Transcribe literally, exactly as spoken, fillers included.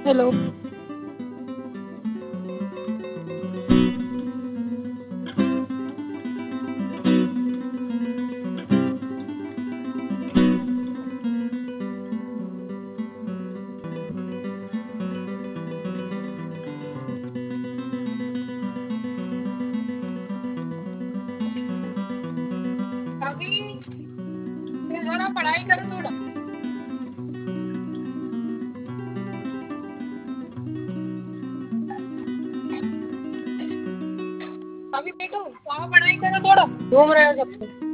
Hello. अभी जरा पढ़ाई करो थोड़ा। अभी देखो वहाँ पढ़ाई करो थोड़ा, घूम रहे हो जब से।